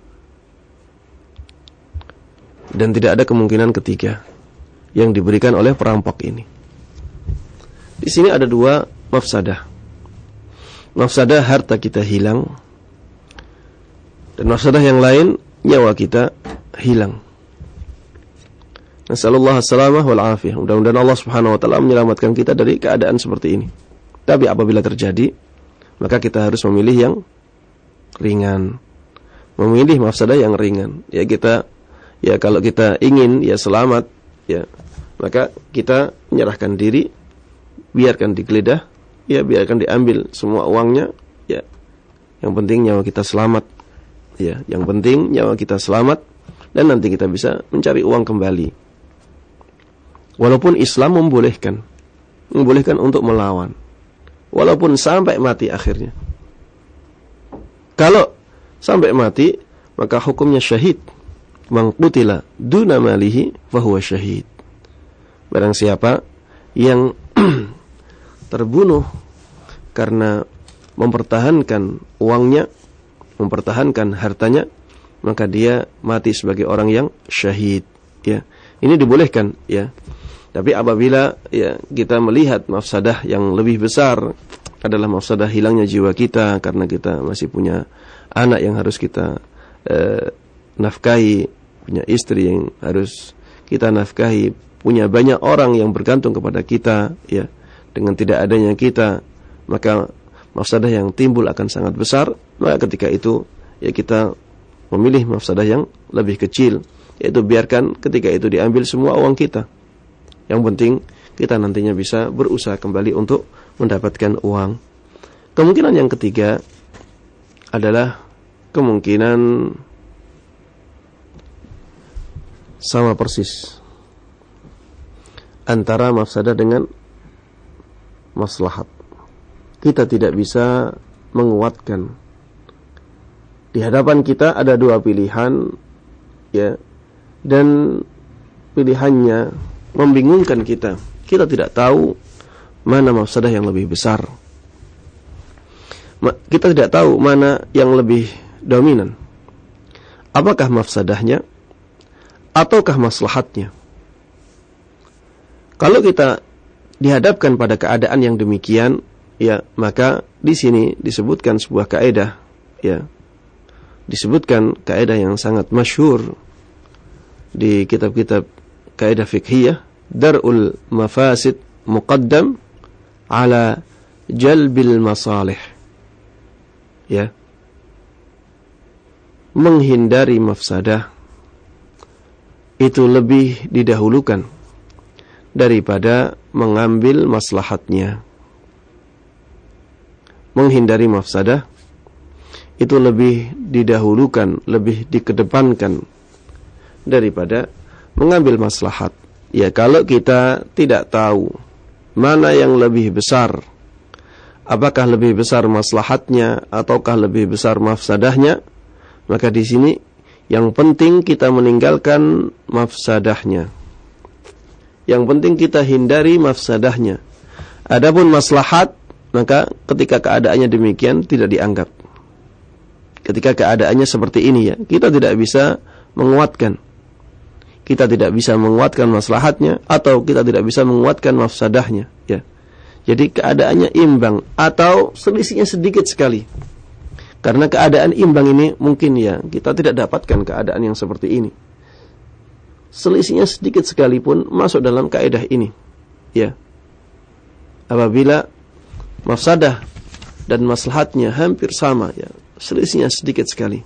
Dan tidak ada kemungkinan ketiga yang diberikan oleh perampok ini. Di sini ada dua mafsadah. Mafsadah harta kita hilang, dan mafsadah yang lain nyawa kita hilang. Nasallallahu as-salamah wal afiyah. Mudah-mudahan Allah Subhanahu wa taala menyelamatkan kita dari keadaan seperti ini. Tapi apabila terjadi, maka kita harus memilih yang ringan. Memilih mafsadah yang ringan. Ya kita ya kalau kita ingin ya selamat, ya maka kita menyerahkan diri, biarkan digeledah, ya biarkan diambil semua uangnya, ya. Yang penting nyawa kita selamat. Ya, yang penting nyawa kita selamat dan nanti kita bisa mencari uang kembali. Walaupun Islam membolehkan, membolehkan untuk melawan, walaupun sampai mati akhirnya. Kalau sampai mati, maka hukumnya syahid. man qutila duna malihi fahuwa syahid. Barang siapa yang terbunuh karena mempertahankan uangnya, mempertahankan hartanya, maka dia mati sebagai orang yang syahid, ya. Ini dibolehkan, ya. Tapi apabila ya kita melihat mafsadah yang lebih besar adalah mafsadah hilangnya jiwa kita karena kita masih punya anak yang harus kita eh, nafkahi, punya istri yang harus kita nafkahi, punya banyak orang yang bergantung kepada kita, ya. Dengan tidak adanya kita, maka mafsadah yang timbul akan sangat besar. Maka ketika itu ya kita memilih mafsadah yang lebih kecil, yaitu biarkan ketika itu diambil semua uang kita. Yang penting kita nantinya bisa berusaha kembali untuk mendapatkan uang. Kemungkinan yang ketiga adalah kemungkinan sama persis antara mafsadah dengan maslahat. Kita tidak bisa menguatkan. Di hadapan kita ada dua pilihan, ya, dan pilihannya membingungkan kita. Kita tidak tahu mana mafsadah yang lebih besar. Kita tidak tahu mana yang lebih dominan. Apakah mafsadahnya ataukah maslahatnya? Kalau kita dihadapkan pada keadaan yang demikian, ya, maka di sini disebutkan sebuah kaidah, ya. Disebutkan kaidah yang sangat masyhur di kitab-kitab kaidah fiqhiyah, dar'ul mafasid muqaddam ala jalbil masalih. Ya. Menghindari mafsadah itu lebih didahulukan daripada mengambil maslahatnya. Menghindari mafsadah itu lebih didahulukan, lebih dikedepankan daripada mengambil maslahat. Ya, kalau kita tidak tahu mana yang lebih besar, apakah lebih besar maslahatnya ataukah lebih besar mafsadahnya, maka di sini yang penting kita meninggalkan mafsadahnya. Yang penting kita hindari mafsadahnya. Adapun maslahat, maka ketika keadaannya demikian tidak dianggap. Ketika keadaannya seperti ini, ya, kita tidak bisa menguatkan. Kita tidak bisa menguatkan maslahatnya atau kita tidak bisa menguatkan mafsadahnya, ya. Jadi keadaannya imbang atau selisihnya sedikit sekali. Karena keadaan imbang ini mungkin, ya, kita tidak dapatkan keadaan yang seperti ini. Selisihnya sedikit sekalipun masuk dalam kaidah ini, ya. Apabila mafsadah dan maslahatnya hampir sama, ya, selisihnya sedikit sekali.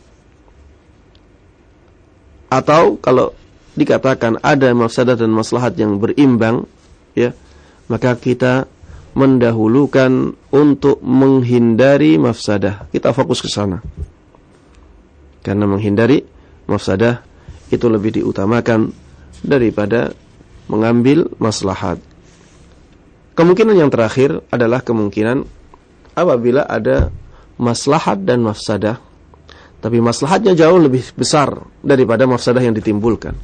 Atau kalau dikatakan ada mafsadah dan maslahat yang berimbang, ya, maka kita mendahulukan untuk menghindari mafsadah. Kita fokus ke sana. Karena menghindari mafsadah itu lebih diutamakan daripada mengambil maslahat. Kemungkinan yang terakhir adalah kemungkinan apabila ada maslahat dan mafsadah, tapi maslahatnya jauh lebih besar daripada mafsadah yang ditimbulkan.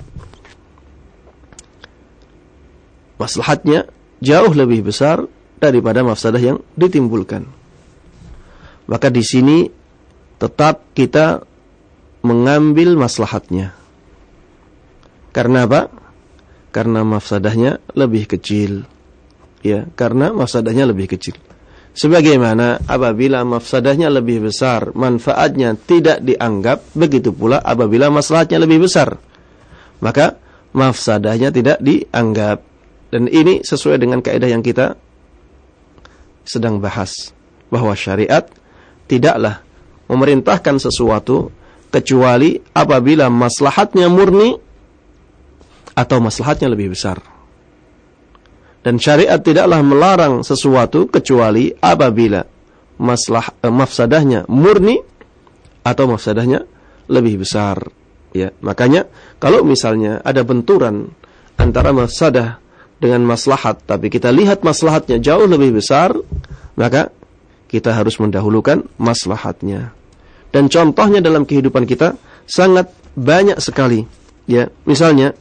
Maslahatnya jauh lebih besar daripada mafsadah yang ditimbulkan. Maka di sini tetap kita mengambil maslahatnya. Karena apa? Karena mafsadahnya lebih kecil. Ya, karena mafsadahnya lebih kecil. Sebagaimana apabila mafsadahnya lebih besar, manfaatnya tidak dianggap, begitu pula apabila maslahatnya lebih besar, maka mafsadahnya tidak dianggap. Dan ini sesuai dengan kaidah yang kita sedang bahas, bahwa syariat tidaklah memerintahkan sesuatu kecuali apabila maslahatnya murni atau maslahatnya lebih besar. Dan syariat tidaklah melarang sesuatu kecuali apabila maslah, eh, mafsadahnya murni atau mafsadahnya lebih besar. Ya, makanya kalau misalnya ada benturan antara mafsadah dengan maslahat, tapi kita lihat maslahatnya jauh lebih besar, maka kita harus mendahulukan maslahatnya. Dan contohnya dalam kehidupan kita sangat banyak sekali, ya. Misalnya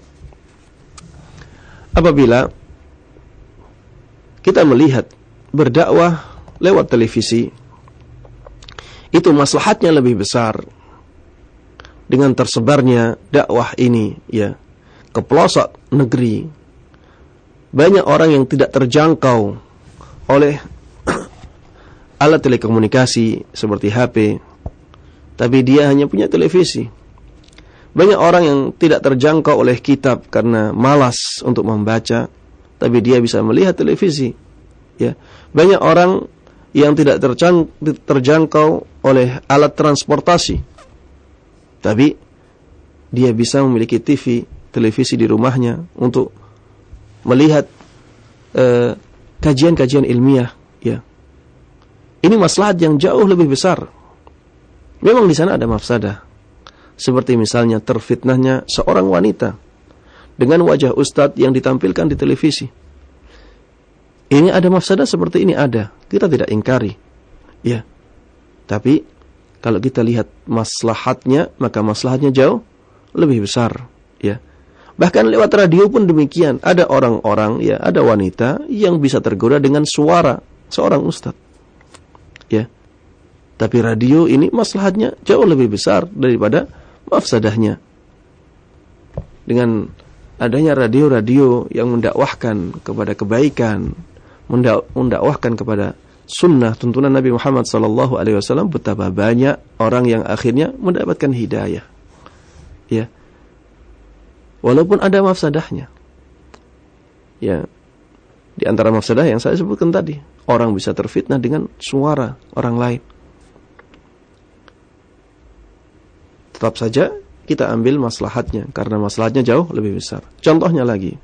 apabila kita melihat berdakwah lewat televisi, itu maslahatnya lebih besar dengan tersebarnya dakwah ini, ya, ke pelosok negeri. Banyak orang yang tidak terjangkau oleh alat telekomunikasi seperti H P, tapi dia hanya punya televisi. Banyak orang yang tidak terjangkau oleh kitab karena malas untuk membaca, tapi dia bisa melihat televisi. Ya, banyak orang yang tidak terjangkau oleh alat transportasi, tapi dia bisa memiliki T V, televisi di rumahnya untuk melihat eh, kajian-kajian ilmiah. Ya, ini maslahat yang jauh lebih besar. Memang di sana ada mafsadah, seperti misalnya terfitnahnya seorang wanita dengan wajah ustadz yang ditampilkan di televisi. Ini ada mafsadah seperti ini, ada. Kita tidak ingkari. Ya. Tapi kalau kita lihat maslahatnya, maka maslahatnya jauh lebih besar. Ya. Bahkan lewat radio pun demikian. Ada orang-orang, ya, ada wanita yang bisa tergoda dengan suara seorang ustadz. Ya. Tapi radio ini maslahatnya jauh lebih besar daripada mafsadahnya. Dengan adanya radio-radio yang mendakwahkan kepada kebaikan, mendakwahkan kepada sunnah tuntunan Nabi Muhammad sallallahu alaihi wasallam, betapa banyak orang yang akhirnya mendapatkan hidayah. Ya. Walaupun ada mafsadahnya. Ya. Di antara mafsadah yang saya sebutkan tadi, orang bisa terfitnah dengan suara orang lain. Tetap saja kita ambil maslahatnya, karena maslahatnya jauh lebih besar. Contohnya lagi,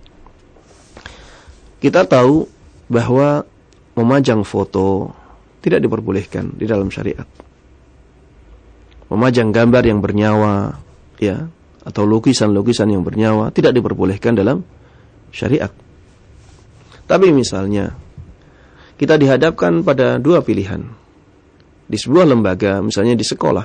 kita tahu bahwa memajang foto tidak diperbolehkan di dalam syariat. Memajang gambar yang bernyawa, ya, atau lukisan-lukisan yang bernyawa tidak diperbolehkan dalam syariat. Tapi misalnya kita dihadapkan pada dua pilihan di sebuah lembaga, misalnya di sekolah,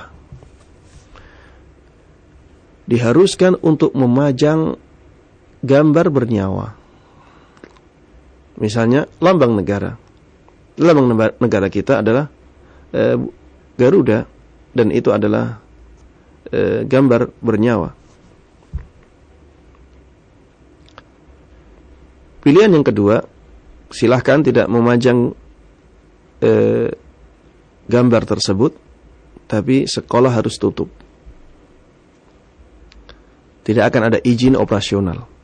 diharuskan untuk memajang gambar bernyawa. Misalnya lambang negara. Lambang negara kita adalah e, Garuda, dan itu adalah e, gambar bernyawa. Pilihan yang kedua, silahkan tidak memajang e, gambar tersebut, tapi sekolah harus tutup. Tidak akan ada izin operasional.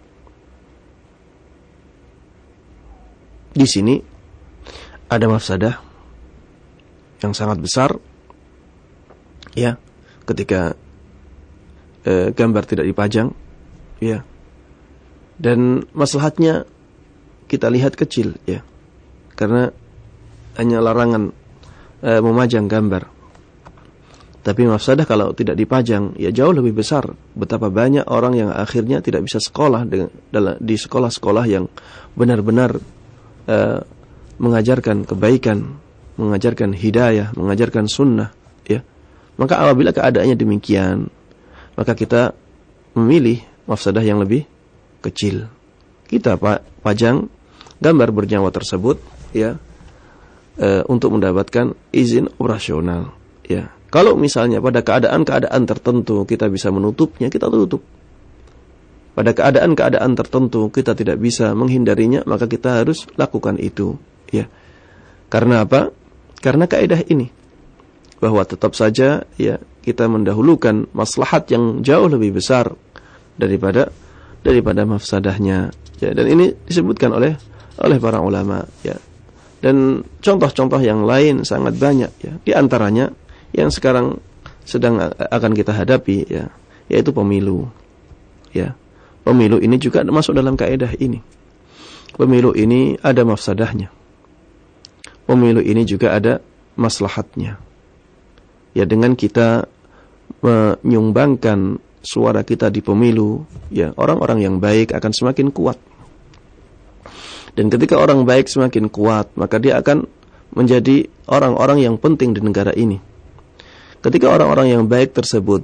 Di sini ada mafsadah yang sangat besar, ya, ketika e, gambar tidak dipajang, ya, dan maslahatnya kita lihat kecil, ya, karena hanya larangan e, memajang gambar. Tapi mafsadah kalau tidak dipajang, ya jauh lebih besar. Betapa banyak orang yang akhirnya tidak bisa sekolah dengan, di sekolah-sekolah yang benar-benar Uh, mengajarkan kebaikan, mengajarkan hidayah, mengajarkan sunnah, ya. Maka apabila keadaannya demikian, maka kita memilih mafsadah yang lebih kecil. Kita pa- pajang gambar bernyawa tersebut, ya, uh, untuk mendapatkan izin operasional, ya. Kalau misalnya pada keadaan-keadaan tertentu kita bisa menutupnya, kita tutup. Pada keadaan-keadaan tertentu kita tidak bisa menghindarinya, maka kita harus lakukan itu, ya. Karena apa? Karena kaidah ini, bahwa tetap saja, ya, kita mendahulukan maslahat yang jauh lebih besar daripada daripada mafsadahnya, ya. Dan ini disebutkan oleh oleh para ulama, ya. Dan contoh-contoh yang lain sangat banyak, ya. Di antaranya yang sekarang sedang akan kita hadapi, ya, yaitu pemilu, ya. Pemilu ini juga masuk dalam kaidah ini. Pemilu ini ada mafsadahnya. Pemilu ini juga ada maslahatnya. Ya, dengan kita menyumbangkan suara kita di pemilu, ya, orang-orang yang baik akan semakin kuat. Dan ketika orang baik semakin kuat, maka dia akan menjadi orang-orang yang penting di negara ini. Ketika orang-orang yang baik tersebut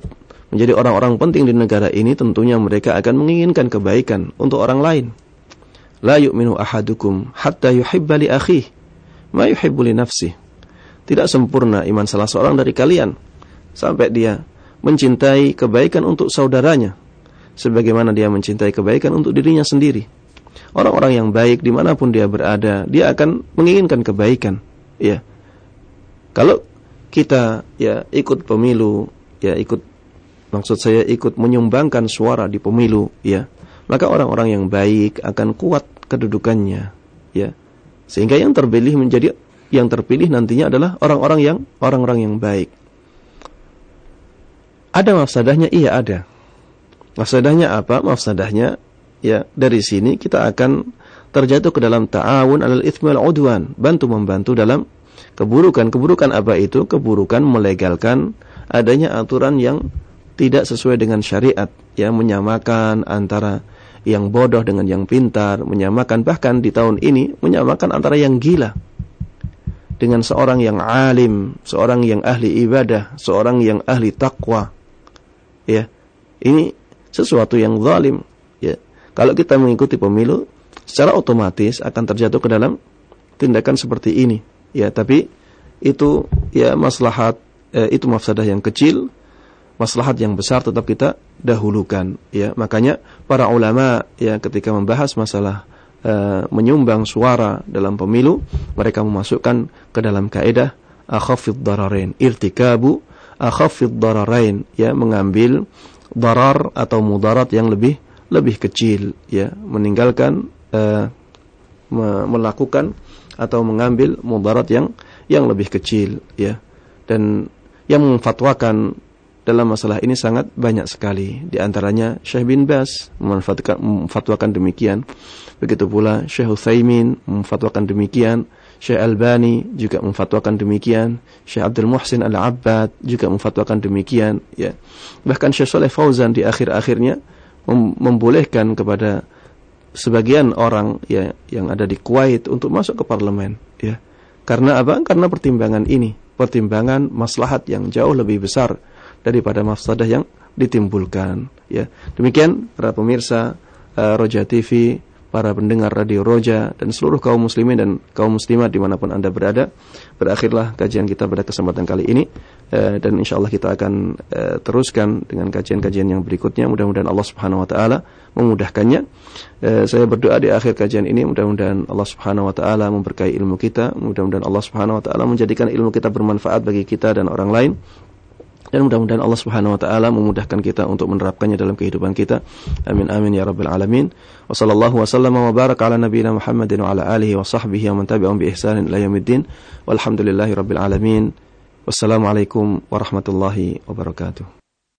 menjadi orang-orang penting di negara ini, tentunya mereka akan menginginkan kebaikan untuk orang lain. La yu'minu ahadukum hatta yuhibba li akhihi ma yuhibbu li nafsihi. Tidak sempurna iman salah seorang dari kalian sampai dia mencintai kebaikan untuk saudaranya sebagaimana dia mencintai kebaikan untuk dirinya sendiri. Orang-orang yang baik dimanapun dia berada, dia akan menginginkan kebaikan. Ya, kalau kita ya ikut pemilu, ya ikut, maksud saya ikut menyumbangkan suara di pemilu, ya, maka orang-orang yang baik akan kuat kedudukannya, ya, sehingga yang terpilih menjadi yang terpilih nantinya adalah orang-orang yang orang-orang yang baik. Ada mafsadahnya? Iya ada. Mafsadahnya apa? Mafsadahnya ya dari sini kita akan terjatuh ke dalam ta'awun 'alal itsmi wal 'udwan, bantu-membantu dalam keburukan. Keburukan apa itu? Keburukan melegalkan adanya aturan yang tidak sesuai dengan syariat, yang menyamakan antara yang bodoh dengan yang pintar, menyamakan bahkan di tahun ini menyamakan antara yang gila dengan seorang yang alim, seorang yang ahli ibadah, seorang yang ahli takwa. Ya, ini sesuatu yang zalim. Ya, kalau kita mengikuti pemilu, secara otomatis akan terjatuh ke dalam tindakan seperti ini. Ya, tapi itu ya maslahat, eh, itu mafsadah yang kecil, maslahat yang besar tetap kita dahulukan. Ya, makanya para ulama ya ketika membahas masalah uh, menyumbang suara dalam pemilu, mereka memasukkan ke dalam kaidah akhafid dararain, irtikabu akhafid dararain, ya, mengambil darar atau mudarat yang lebih lebih kecil, ya, meninggalkan uh, me- melakukan atau mengambil mudarat yang yang lebih kecil, ya. Dan yang memfatwakan dalam masalah ini sangat banyak sekali. Di antaranya Syekh bin Baz memfatwakan demikian. Begitu pula Syekh Utsaimin memfatwakan demikian. Syekh Albani juga memfatwakan demikian. Syekh Abdul Muhsin Al-Abbad juga memfatwakan demikian, ya. Bahkan Syekh Shalih Fauzan di akhir-akhirnya mem- membolehkan kepada sebagian orang ya yang ada di Kuwait untuk masuk ke parlemen, ya. Karena apa? Karena pertimbangan ini, pertimbangan maslahat yang jauh lebih besar daripada mafsadah yang ditimbulkan, ya. Demikian para pemirsa uh, Roja T V, para pendengar radio Roja, dan seluruh kaum muslimin dan kaum muslimat dimanapun Anda berada. Berakhirlah kajian kita pada kesempatan kali ini, uh, dan insyaallah kita akan uh, teruskan dengan kajian-kajian yang berikutnya. Mudah-mudahan Allah Subhanahu wa taala memudahkannya. Uh, saya berdoa di akhir kajian ini, mudah-mudahan Allah Subhanahu wa taala memberkahi ilmu kita, mudah-mudahan Allah Subhanahu wa taala menjadikan ilmu kita bermanfaat bagi kita dan orang lain. Dan mudah-mudahan Allah Subhanahu wa taala memudahkan kita untuk menerapkannya dalam kehidupan kita. Amin amin ya rabbal alamin. Wa sallallahu wasallam wa baraka ala nabiyyina Muhammadin wa ala alihi wa sahbihi wa man tabi'ahum bi ihsanin ila yaumiddin. Walhamdulillahi rabbil alamin. Wassalamualaikum warahmatullahi wabarakatuh.